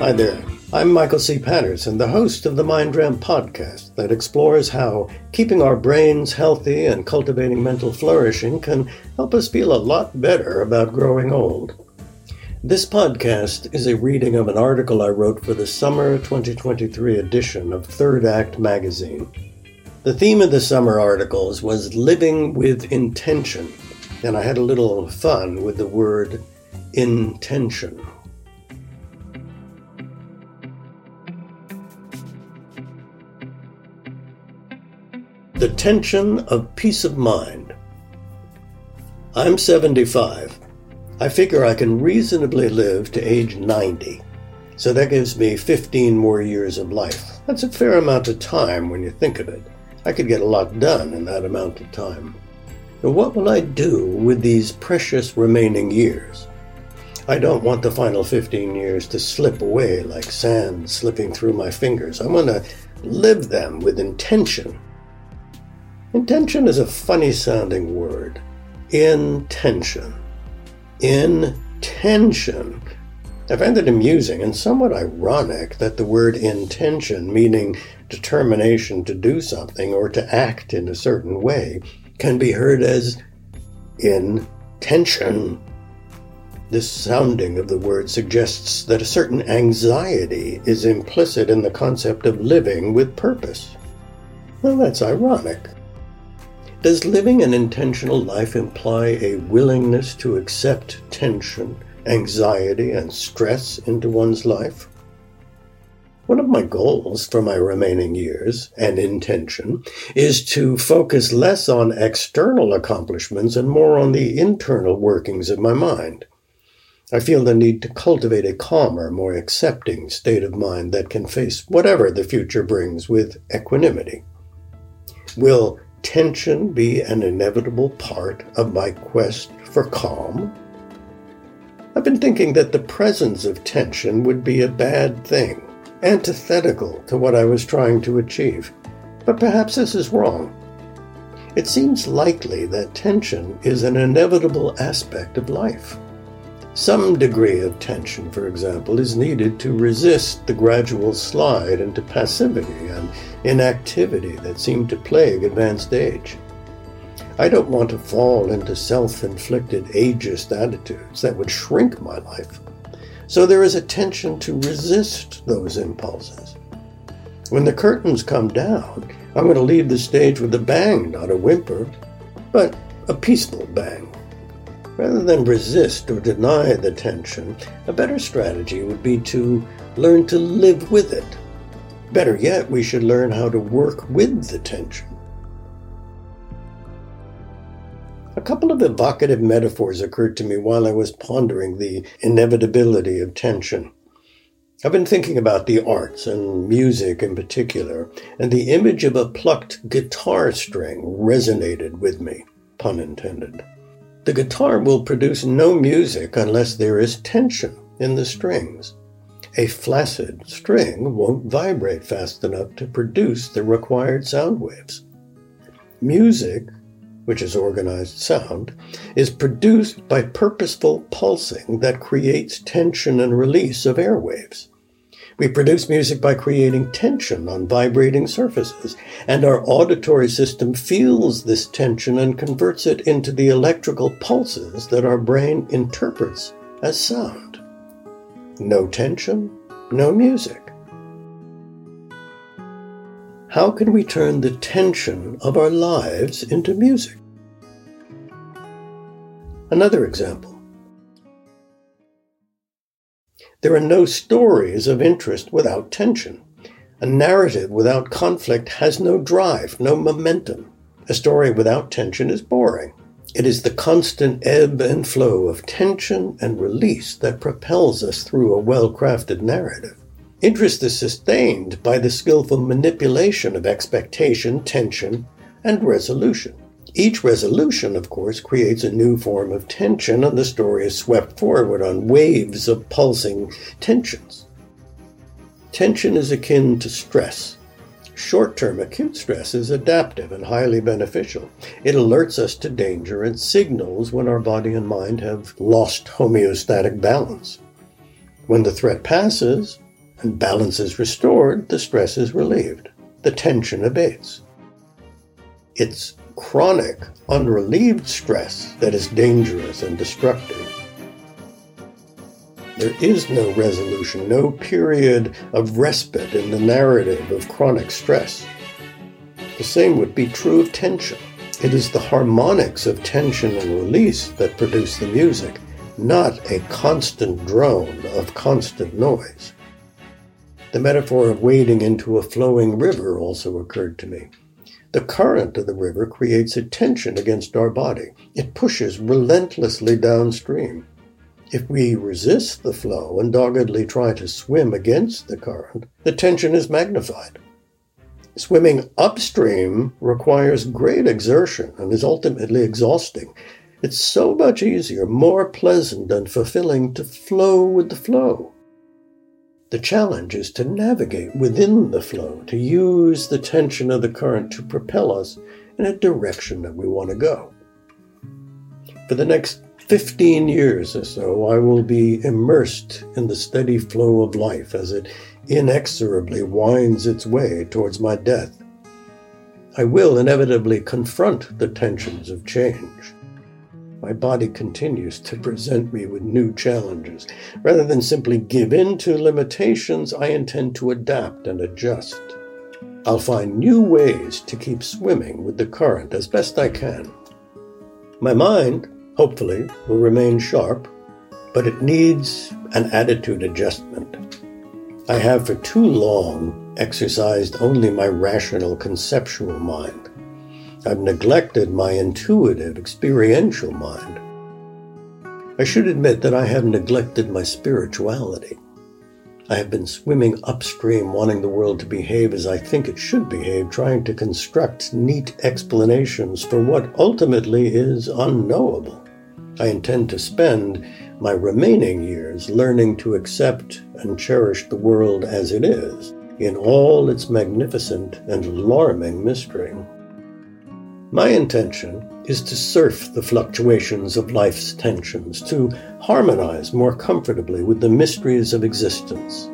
Hi there, I'm Michael C. Patterson, the host of the Mind Ramp podcast that explores how keeping our brains healthy and cultivating mental flourishing can help us feel a lot better about growing old. This podcast is a reading of an article I wrote for the summer 2023 edition of Third Act magazine. The theme of the summer articles was living with intention, and I had a little fun with the word intention. The tension of peace of mind. I'm 75. I figure I can reasonably live to age 90. So that gives me 15 more years of life. That's a fair amount of time when you think of it. I could get a lot done in that amount of time. But what will I do with these precious remaining years? I don't want the final 15 years to slip away like sand slipping through my fingers. I want to live them with intention. Intention is a funny-sounding word. Intention. Intention. I find it amusing and somewhat ironic that the word intention, meaning determination to do something or to act in a certain way, can be heard as intention. This sounding of the word suggests that a certain anxiety is implicit in the concept of living with purpose. Well, that's ironic. Does living an intentional life imply a willingness to accept tension, anxiety, and stress into one's life? One of my goals for my remaining years, and intention, is to focus less on external accomplishments and more on the internal workings of my mind. I feel the need to cultivate a calmer, more accepting state of mind that can face whatever the future brings with equanimity. Will tension be an inevitable part of my quest for calm? I've been thinking that the presence of tension would be a bad thing, antithetical to what I was trying to achieve. But perhaps this is wrong. It seems likely that tension is an inevitable aspect of life. Some degree of tension, for example, is needed to resist the gradual slide into passivity and inactivity that seem to plague advanced age. I don't want to fall into self-inflicted ageist attitudes that would shrink my life. So there is a tension to resist those impulses. When the curtains come down, I'm going to leave the stage with a bang, not a whimper, but a peaceful bang. Rather than resist or deny the tension, a better strategy would be to learn to live with it. Better yet, we should learn how to work with the tension. A couple of evocative metaphors occurred to me while I was pondering the inevitability of tension. I've been thinking about the arts and music in particular, and the image of a plucked guitar string resonated with me, pun intended. The guitar will produce no music unless there is tension in the strings. A flaccid string won't vibrate fast enough to produce the required sound waves. Music, which is organized sound, is produced by purposeful pulsing that creates tension and release of airwaves. We produce music by creating tension on vibrating surfaces, and our auditory system feels this tension and converts it into the electrical pulses that our brain interprets as sound. No tension, no music. How can we turn the tension of our lives into music? Another example. There are no stories of interest without tension. A narrative without conflict has no drive, no momentum. A story without tension is boring. It is the constant ebb and flow of tension and release that propels us through a well-crafted narrative. Interest is sustained by the skillful manipulation of expectation, tension, and resolution. Each resolution, of course, creates a new form of tension, and the story is swept forward on waves of pulsing tensions. Tension is akin to stress. Short-term acute stress is adaptive and highly beneficial. It alerts us to danger and signals when our body and mind have lost homeostatic balance. When the threat passes, and balance is restored, the stress is relieved, the tension abates. It's chronic, unrelieved stress that is dangerous and destructive. There is no resolution, no period of respite in the narrative of chronic stress. The same would be true of tension. It is the harmonics of tension and release that produce the music, not a constant drone of constant noise. The metaphor of wading into a flowing river also occurred to me. The current of the river creates a tension against our body. It pushes relentlessly downstream. If we resist the flow and doggedly try to swim against the current, the tension is magnified. Swimming upstream requires great exertion and is ultimately exhausting. It's so much easier, more pleasant and fulfilling to flow with the flow. The challenge is to navigate within the flow, to use the tension of the current to propel us in a direction that we want to go. For the next 15 years or so, I will be immersed in the steady flow of life as it inexorably winds its way towards my death. I will inevitably confront the tensions of change. My body continues to present me with new challenges. Rather than simply give in to limitations, I intend to adapt and adjust. I'll find new ways to keep swimming with the current as best I can. My mind, hopefully, will remain sharp, but it needs an attitude adjustment. I have for too long exercised only my rational conceptual mind. I've neglected my intuitive, experiential mind. I should admit that I have neglected my spirituality. I have been swimming upstream, wanting the world to behave as I think it should behave, trying to construct neat explanations for what ultimately is unknowable. I intend to spend my remaining years learning to accept and cherish the world as it is, in all its magnificent and alarming mystery. My intention is to surf the fluctuations of life's tensions, to harmonize more comfortably with the mysteries of existence,